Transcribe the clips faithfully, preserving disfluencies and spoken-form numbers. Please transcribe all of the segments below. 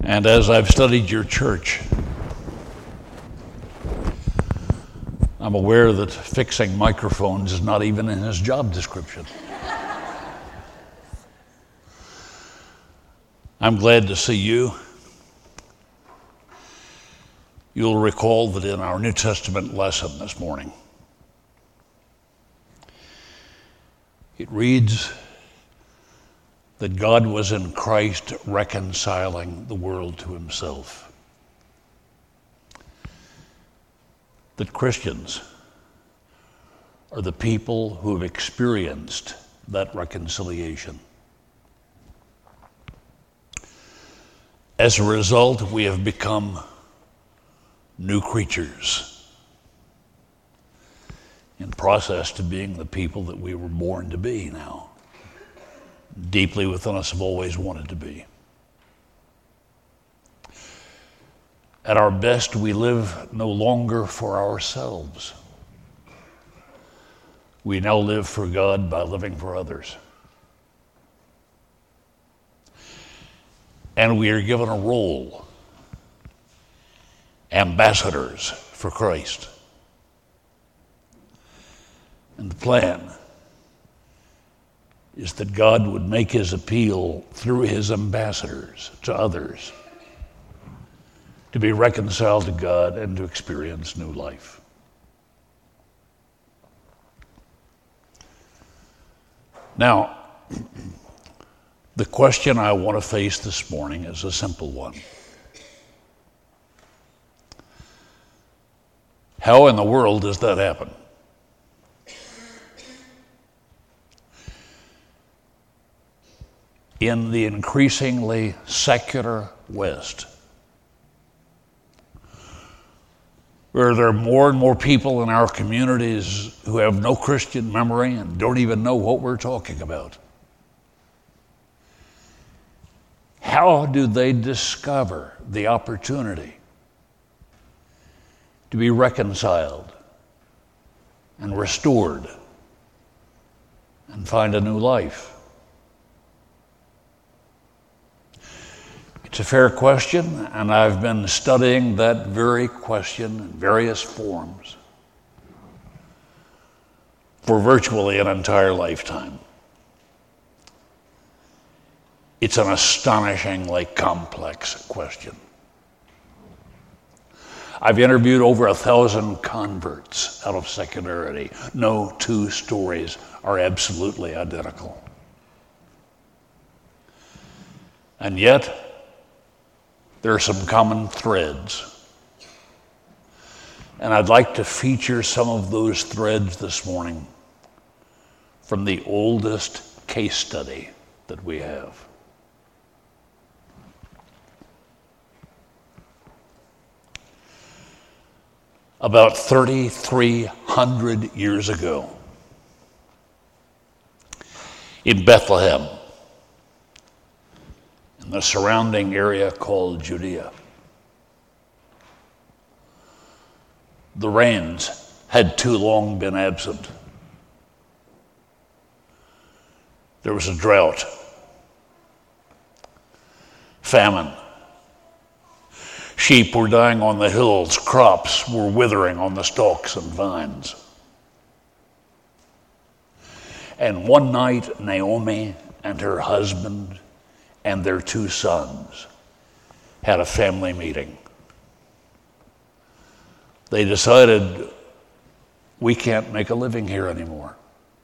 And as I've studied your church, I'm aware that fixing microphones is not even in his job description. I'm glad to see you. You'll recall that in our New Testament lesson this morning, it reads that God was in Christ reconciling the world to himself. That Christians are the people who have experienced that reconciliation. As a result, we have become new creatures in process to being the people that we were born to be now. Deeply within us have always wanted to be. At our best, we live no longer for ourselves. We now live for God by living for others. And we are given a role, ambassadors for Christ. And the plan is that God would make his appeal through his ambassadors to others to be reconciled to God and to experience new life. Now, the question I want to face this morning is a simple one. How in the world does that happen? In the increasingly secular West, where there are more and more people in our communities who have no Christian memory and don't even know what we're talking about, how do they discover the opportunity to be reconciled and restored and find a new life? It's a fair question, and I've been studying that very question in various forms for virtually an entire lifetime. It's an astonishingly complex question. I've interviewed over a thousand converts out of secularity. No two stories are absolutely identical. And yet, there are some common threads. And I'd like to feature some of those threads this morning from the oldest case study that we have. About thirty-three hundred years ago, in Bethlehem, in the surrounding area called Judea, the rains had too long been absent. There was a drought, famine. Sheep were dying on the hills, crops were withering on the stalks and vines. And one night, Naomi and her husband and their two sons had a family meeting. They decided, we can't make a living here anymore.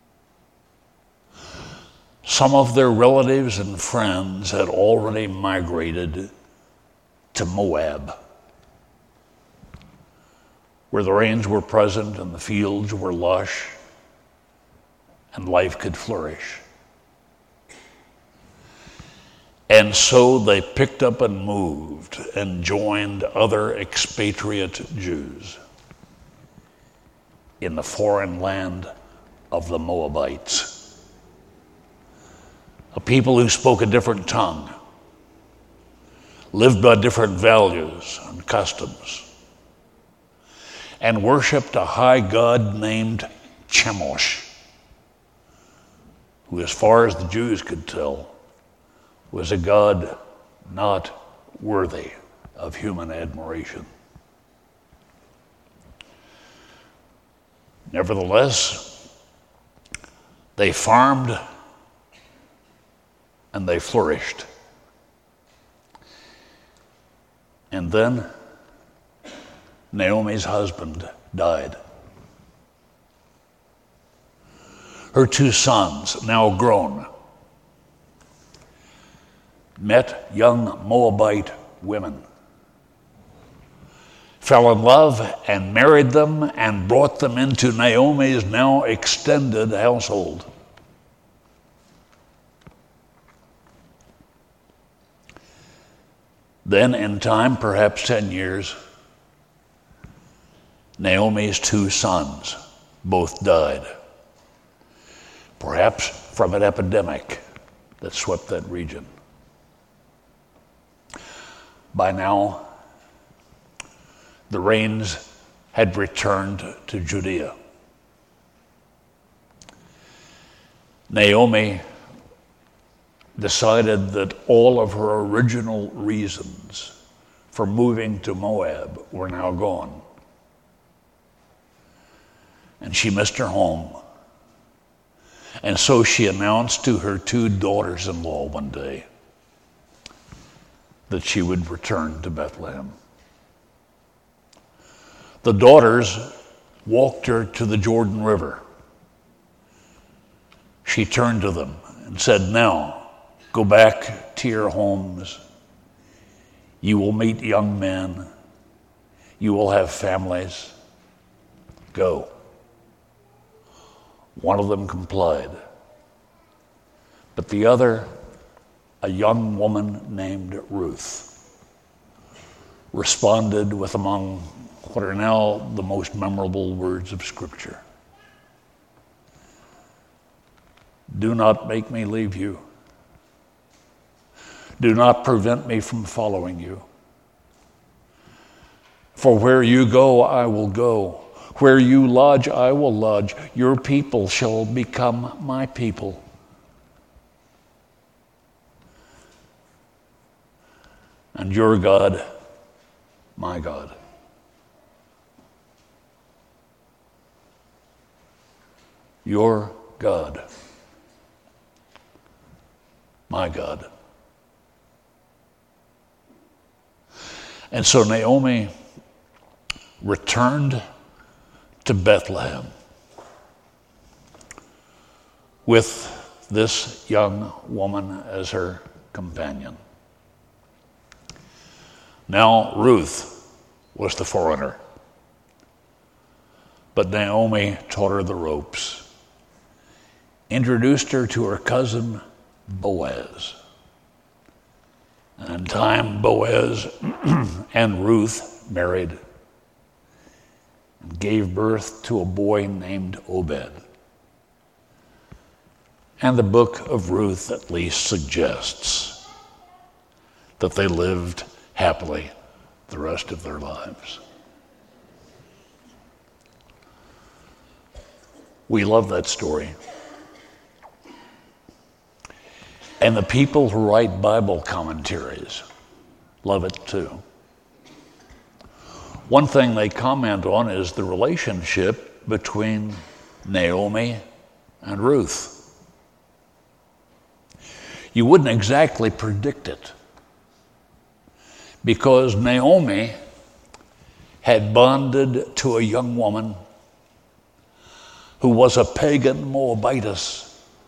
Some of their relatives and friends had already migrated to Moab, where the rains were present and the fields were lush and life could flourish. And so they picked up and moved and joined other expatriate Jews in the foreign land of the Moabites, a people who spoke a different tongue, lived by different values and customs, and worshiped a high god named Chemosh, who, as far as the Jews could tell, was a god not worthy of human admiration. Nevertheless, they farmed and they flourished. And then Naomi's husband died. Her two sons, now grown, met young Moabite women, fell in love and married them and brought them into Naomi's now extended household. Then in time, perhaps ten years, Naomi's two sons both died, perhaps from an epidemic that swept that region. By now, the rains had returned to Judea. Naomi decided that all of her original reasons for moving to Moab were now gone. And she missed her home. And so she announced to her two daughters-in-law one day that she would return to Bethlehem. The daughters walked her to the Jordan River. She turned to them and said, "Now, go back to your homes. You will meet young men. You will have families. Go." One of them complied. But the other, a young woman named Ruth, responded with among what are now the most memorable words of Scripture. "Do not make me leave you. Do not prevent me from following you. For where you go, I will go. Where you lodge, I will lodge. Your people shall become my people. And your God, my God." Your God, my God. And so Naomi returned to Bethlehem with this young woman as her companion. Now Ruth was the foreigner, but Naomi taught her the ropes, introduced her to her cousin Boaz. And in time, Boaz and Ruth married and gave birth to a boy named Obed. And the book of Ruth at least suggests that they lived happily the rest of their lives. We love that story. And the people who write Bible commentaries love it too. One thing they comment on is the relationship between Naomi and Ruth. You wouldn't exactly predict it, because Naomi had bonded to a young woman who was a pagan Moabitess,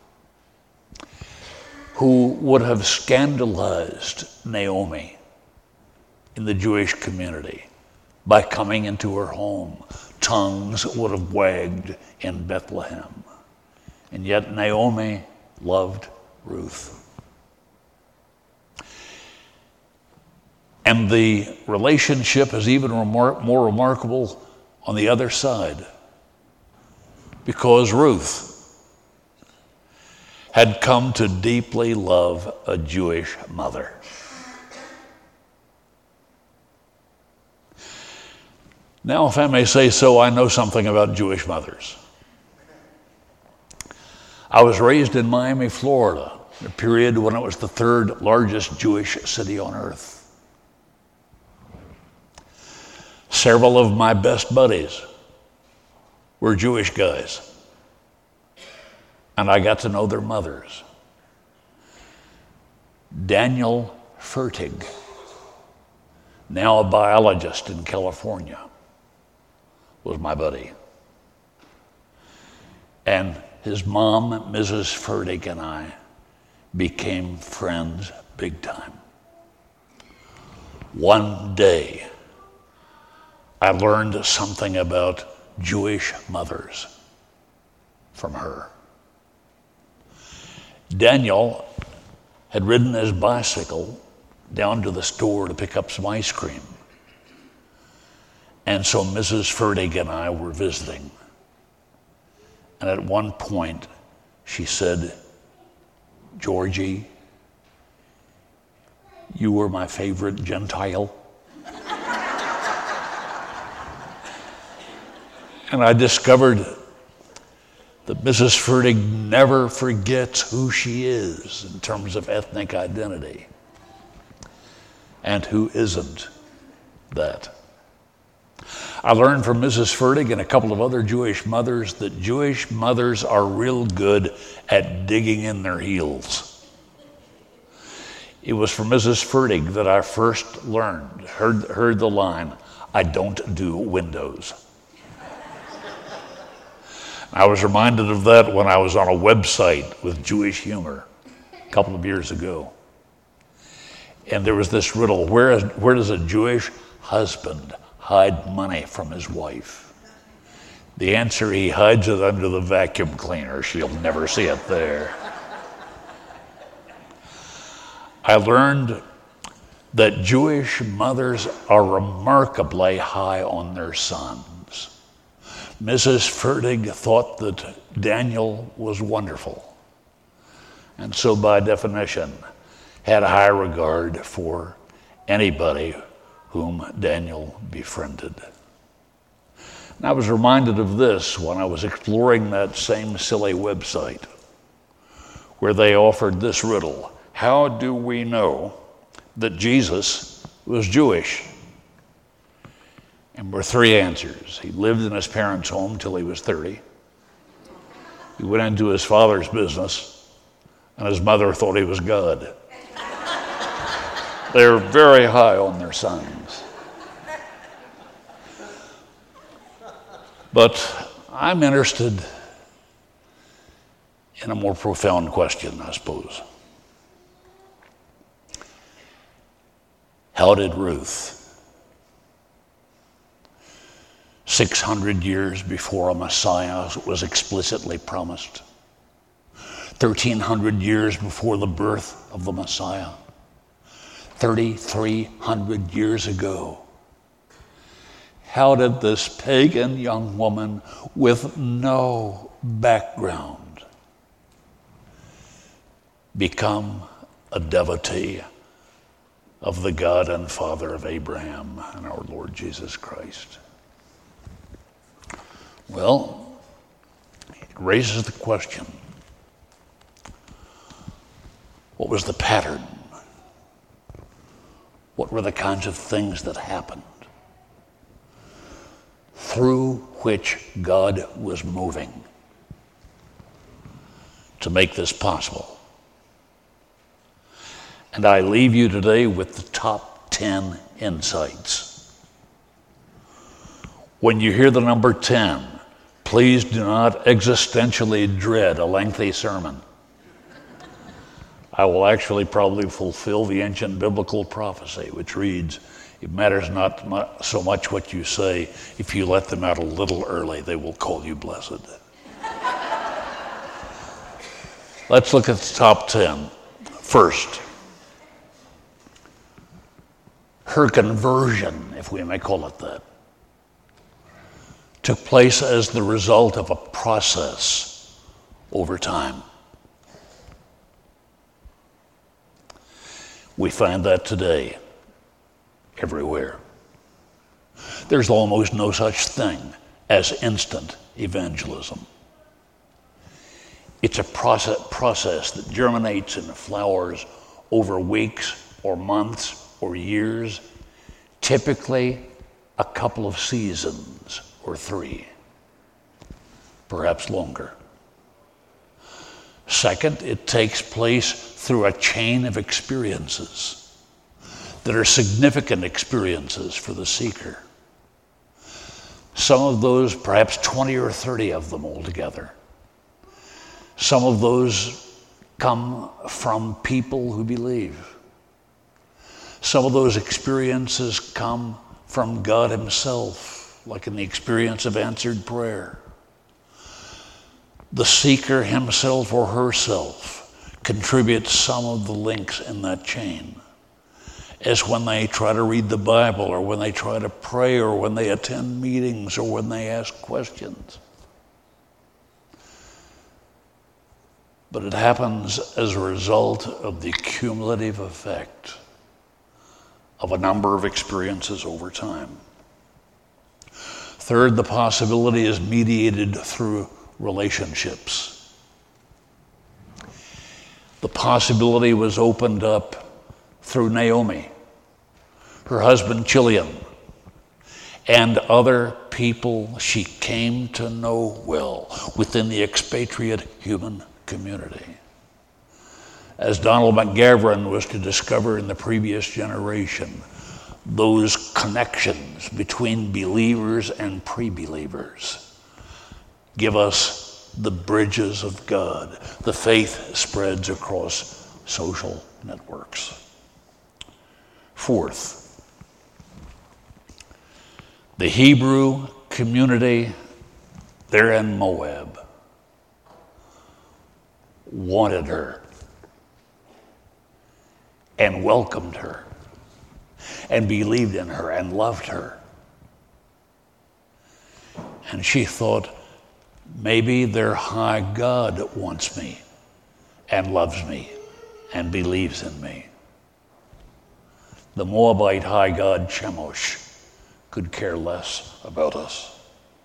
who would have scandalized Naomi in the Jewish community by coming into her home. Tongues would have wagged in Bethlehem. And yet Naomi loved Ruth. And the relationship is even remar- more remarkable on the other side, because Ruth had come to deeply love a Jewish mother. Now, if I may say so, I know something about Jewish mothers. I was raised in Miami, Florida, a period when it was the third largest Jewish city on earth. several of my best buddies were Jewish guys, and I got to know their mothers. Daniel Fertig, now a biologist in California, was my buddy. And his mom, Missus Fertig, and I became friends big time. One day, I learned something about Jewish mothers from her. Daniel had ridden his bicycle down to the store to pick up some ice cream. And so Missus Fertig and I were visiting. And at one point, she said, "Georgie, you were my favorite Gentile." And I discovered that Missus Fertig never forgets who she is in terms of ethnic identity. And who isn't that? I learned from Missus Fertig and a couple of other Jewish mothers that Jewish mothers are real good at digging in their heels. It was from Missus Fertig that I first learned, heard, heard the line, "I don't do windows." I was reminded of that when I was on a website with Jewish humor a couple of years ago. And there was this riddle, where, is, where does a Jewish husband hide money from his wife? The answer, he hides it under the vacuum cleaner. She'll never see it there. I learned that Jewish mothers are remarkably high on their sons. Missus Fertig thought that Daniel was wonderful, and so by definition had a high regard for anybody whom Daniel befriended. And I was reminded of this when I was exploring that same silly website where they offered this riddle: how do we know that Jesus was Jewish? And there were three answers. He lived in his parents' home till he was thirty. He went into his father's business, and his mother thought he was God. They're very high on their sons. But I'm interested in a more profound question, I suppose. How did Ruth, six hundred years before a Messiah was explicitly promised, thirteen hundred years before the birth of the Messiah, thirty-three hundred years ago, how did this pagan young woman with no background become a devotee of the God and Father of Abraham and our Lord Jesus Christ? Well, it raises the question, what was the pattern? What were the kinds of things that happened through which God was moving to make this possible? And I leave you today with the top ten insights. When you hear the number ten, please do not existentially dread a lengthy sermon. I will actually probably fulfill the ancient biblical prophecy, which reads, "It matters not mu- so much what you say. If you let them out a little early, they will call you blessed." Let's look at the top ten. First, her conversion, if we may call it that, took place as the result of a process over time. We find that today everywhere. There's almost no such thing as instant evangelism. It's a process, process that germinates and flowers over weeks or months or years, typically a couple of seasons or three, perhaps longer. Second, it takes place through a chain of experiences that are significant experiences for the seeker. Some of those, perhaps twenty or thirty of them altogether. Some of those come from people who believe. Some of those experiences come from God himself, like in the experience of answered prayer. The seeker himself or herself contributes some of the links in that chain, as when they try to read the Bible, or when they try to pray, or when they attend meetings, or when they ask questions. But it happens as a result of the cumulative effect of a number of experiences over time. Third, the possibility is mediated through relationships. The possibility was opened up through Naomi, her husband Chilion, and other people she came to know well within the expatriate human community. As Donald McGavran was to discover in the previous generation, those connections between believers and pre-believers give us the bridges of God. The faith spreads across social networks. Fourth, the Hebrew community there in Moab wanted her and welcomed her and believed in her and loved her. And she thought, maybe their high God wants me and loves me and believes in me. The Moabite high god Chemosh could care less about us.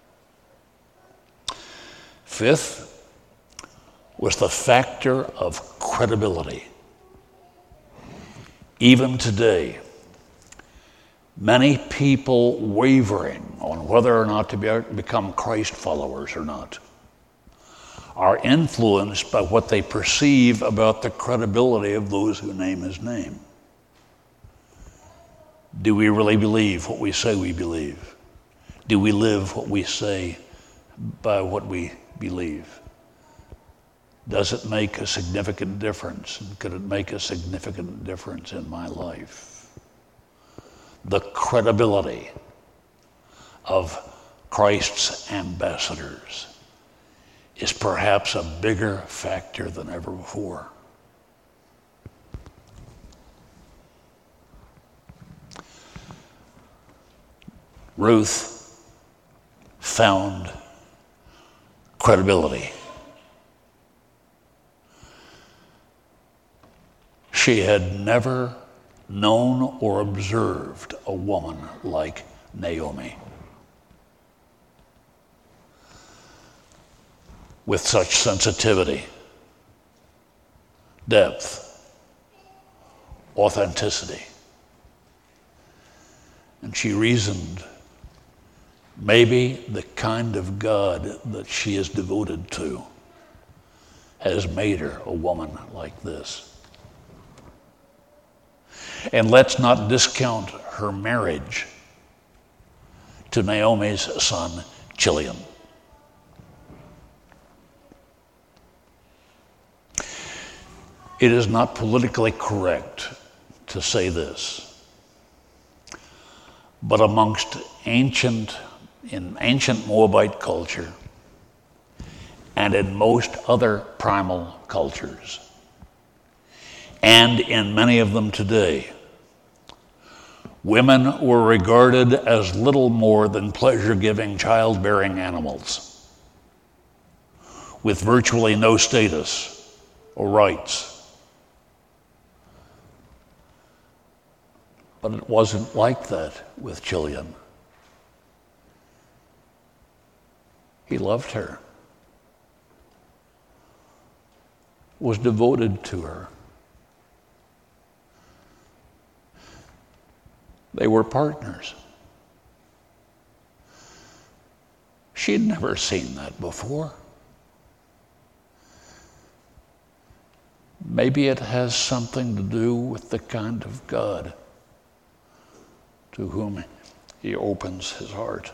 Fifth was the factor of credibility. Even today, many people wavering on whether or not to be, become Christ followers or not are influenced by what they perceive about the credibility of those who name his name. Do we really believe what we say we believe? Do we live what we say by what we believe? Does it make a significant difference? And could it make a significant difference in my life? The credibility of Christ's ambassadors is perhaps a bigger factor than ever before. Ruth found credibility. She had never known or observed a woman like Naomi, with such sensitivity, depth, authenticity. And she reasoned, maybe the kind of God that she is devoted to has made her a woman like this. And let's not discount her marriage to Naomi's son, Chilion. It is not politically correct to say this, but amongst ancient, in ancient Moabite culture and in most other primal cultures, and in many of them today, women were regarded as little more than pleasure-giving, childbearing animals with virtually no status or rights. But it wasn't like that with Chilion. He loved her, was devoted to her. They were partners. She'd never seen that before. Maybe it has something to do with the kind of God to whom he opens his heart.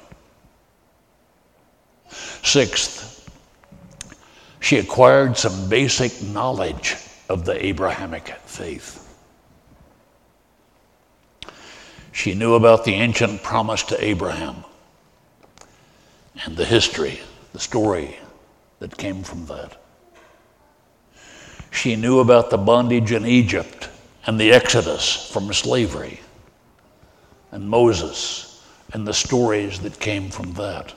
Sixth, she acquired some basic knowledge of the Abrahamic faith. She knew about the ancient promise to Abraham and the history, the story that came from that. She knew about the bondage in Egypt and the exodus from slavery, and Moses and the stories that came from that.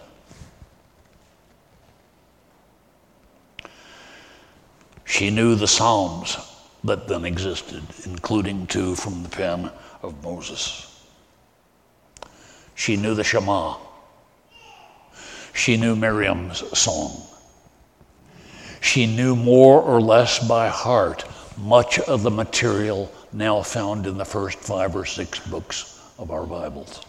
She knew the Psalms that then existed, including two from the pen of Moses. She knew the Shema. She knew Miriam's song. She knew more or less by heart much of the material now found in the first five or six books of our Bibles.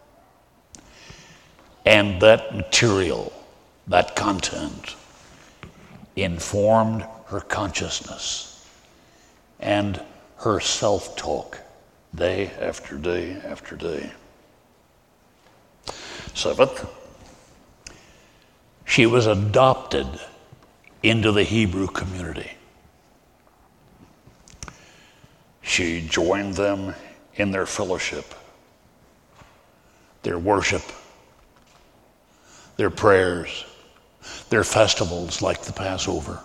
And that material, that content, informed her consciousness and her self-talk day after day after day. Seventh, she was adopted into the Hebrew community. She joined them in their fellowship, their worship, their prayers, their festivals like the Passover.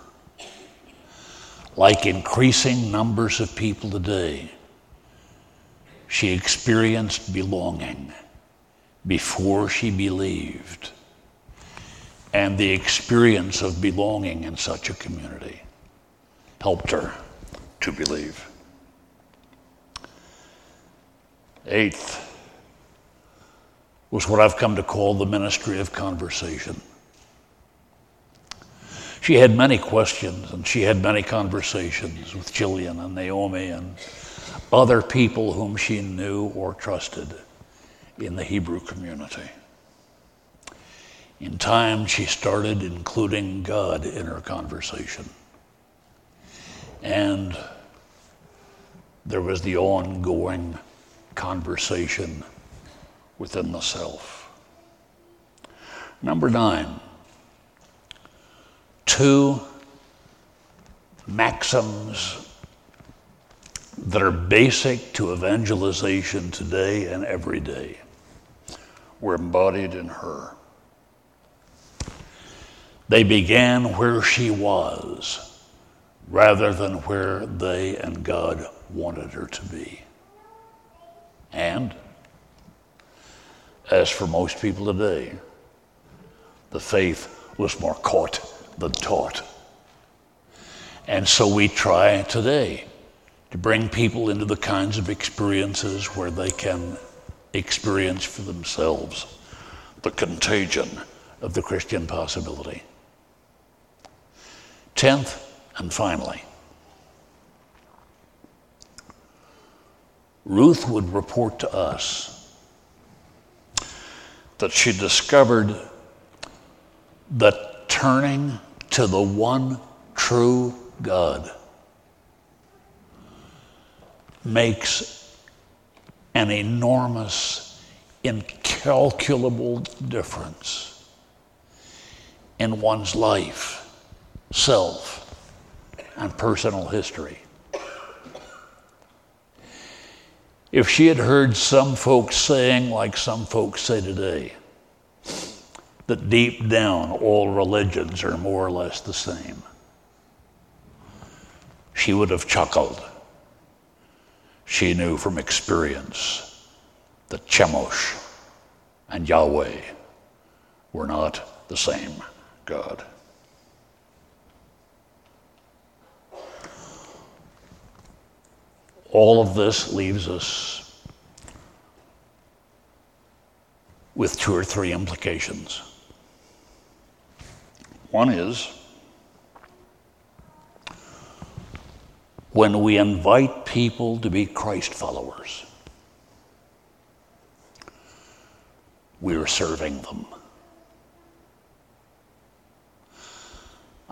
Like increasing numbers of people today, she experienced belonging before she believed, and the experience of belonging in such a community helped her to believe. Eighth was what I've come to call the ministry of conversation. She had many questions, and she had many conversations with Jillian and Naomi and other people whom she knew or trusted in the Hebrew community. In time, she started including God in her conversation. And there was the ongoing conversation within the self. Number nine, two maxims that are basic to evangelization today and every day were embodied in her. They began where she was rather than where they and God wanted her to be. And as for most people today, the faith was more caught than taught. And so we try today to bring people into the kinds of experiences where they can experience for themselves the contagion of the Christian possibility. Tenth, and finally, Ruth would report to us that she discovered that turning to the one true God makes an enormous, incalculable difference in one's life, self, and personal history. If she had heard some folks saying, like some folks say today, that deep down all religions are more or less the same, she would have chuckled. She knew from experience that Chemosh and Yahweh were not the same God. All of this leaves us with two or three implications. One is, when we invite people to be Christ followers, we are serving them.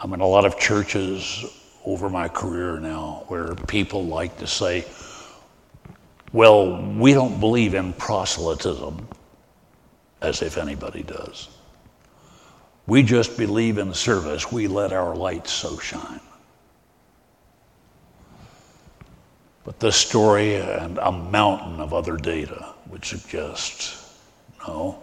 I'm in a lot of churches over my career now where people like to say, well, we don't believe in proselytism, as if anybody does. We just believe in service. We let our light so shine. But this story and a mountain of other data would suggest, no.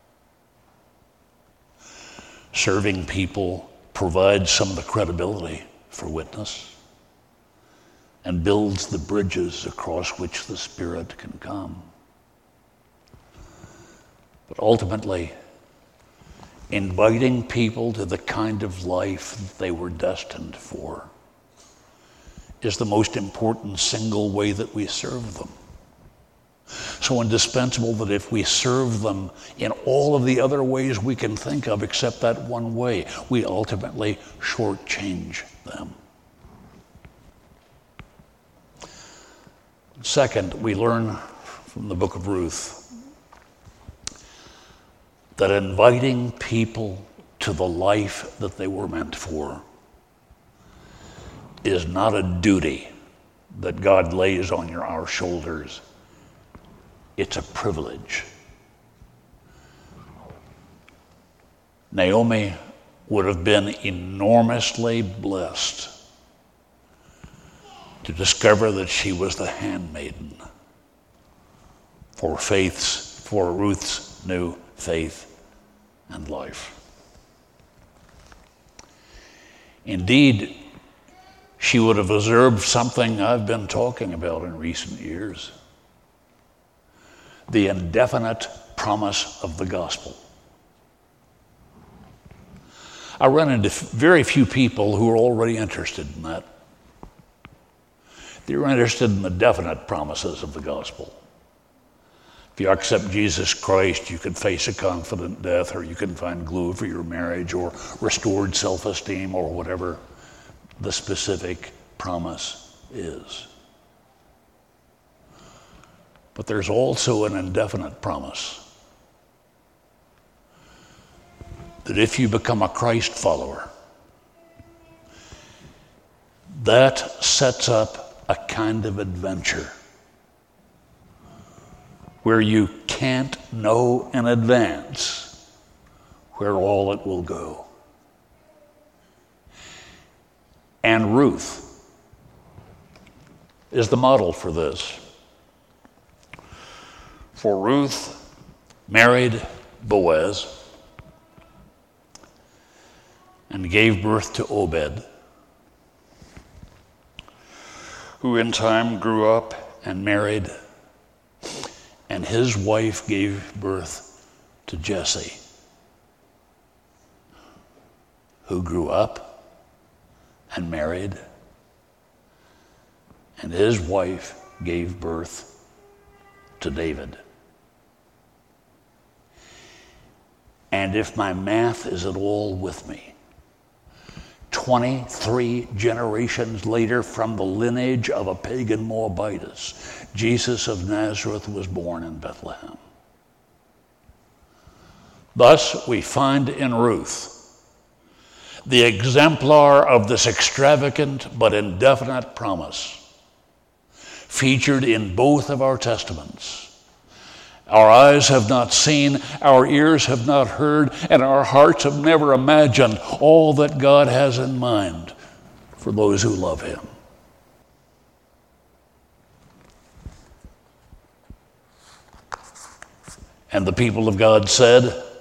Serving people provides some of the credibility for witness and builds the bridges across which the Spirit can come. But ultimately, inviting people to the kind of life that they were destined for is the most important single way that we serve them. So indispensable that if we serve them in all of the other ways we can think of except that one way, we ultimately shortchange them. Second, we learn from the book of Ruth that inviting people to the life that they were meant for is not a duty that God lays on your, our shoulders. It's a privilege. Naomi would have been enormously blessed to discover that she was the handmaiden for faith's, for Ruth's new faith and life. Indeed, she would have observed something I've been talking about in recent years: the indefinite promise of the gospel. I run into very few people who are already interested in that. They're interested in the definite promises of the gospel. If you accept Jesus Christ, you can face a confident death, or you can find glue for your marriage, or restored self-esteem, or whatever the specific promise is. But there's also an indefinite promise that if you become a Christ follower, that sets up a kind of adventure where you can't know in advance where all it will go. And Ruth is the model for this. For Ruth married Boaz and gave birth to Obed, who in time grew up and married, and his wife gave birth to Jesse, who grew up and married, and his wife gave birth to David. And if my math is at all with me, twenty-three generations later, from the lineage of a pagan Moabitess, Jesus of Nazareth was born in Bethlehem. Thus, we find in Ruth the exemplar of this extravagant but indefinite promise, featured in both of our testaments. Our eyes have not seen, our ears have not heard, and our hearts have never imagined all that God has in mind for those who love Him. And the people of God said,